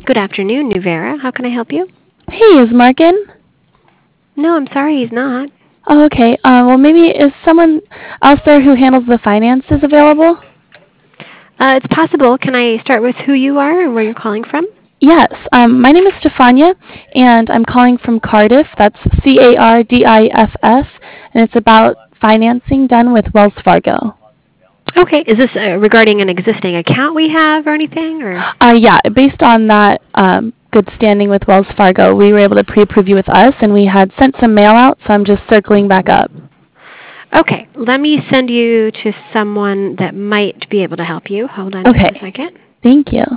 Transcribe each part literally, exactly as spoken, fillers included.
Good afternoon, Nuvera. How can I help you? Hey, is Mark in? No, I'm sorry, he's not. Oh, okay. Uh, well, maybe is someone else there who handles the finances available? Uh, it's possible. Can I start with who you are and where you're calling from? Yes. Um, my name is Stefania, and I'm calling from Cardiff. That's C A R D I F S, and it's about financing done with Wells Fargo. Okay. Is this uh, regarding an existing account we have or anything? Or Uh, yeah, based on that um, good standing with Wells Fargo, we were able to pre-approve you with us, and we had sent some mail out, so I'm just circling back up. Okay. Let me send you to someone that might be able to help you. Hold on just a Okay. second. Thank you.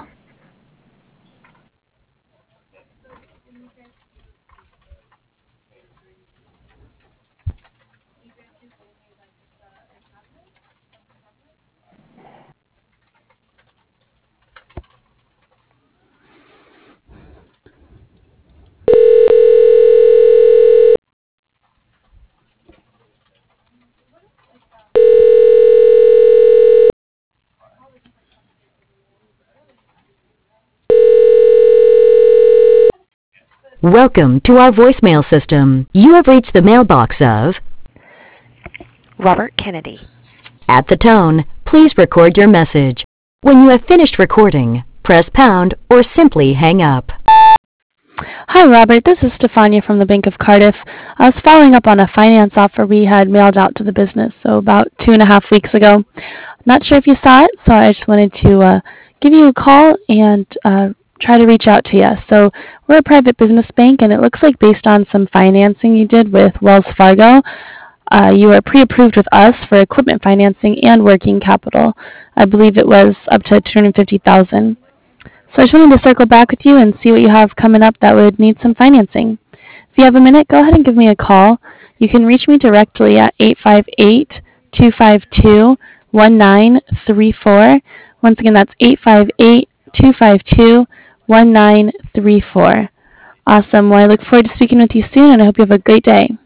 Welcome to our voicemail system. You have reached the mailbox of Robert Kennedy. At the tone, please record your message. When you have finished recording, press pound or simply hang up. Hi, Robert. This is Stefania from the Bank of Cardiff. I was following up on a finance offer we had mailed out to the business, so about two and a half weeks ago. Not sure if you saw it, so I just wanted to uh, give you a call and uh, try to reach out to you. So we're a private business bank, and it looks like based on some financing you did with Wells Fargo, uh, you were pre-approved with us for equipment financing and working capital. I believe it was up to two hundred fifty thousand dollars. So I just wanted to circle back with you and see what you have coming up that would need some financing. If you have a minute, go ahead and give me a call. You can reach me directly at eight five eight, two five two, one nine three four. Once again, that's eight five eight, two five two, one nine three four. Awesome. Well, I look forward to speaking with you soon, and I hope you have a great day.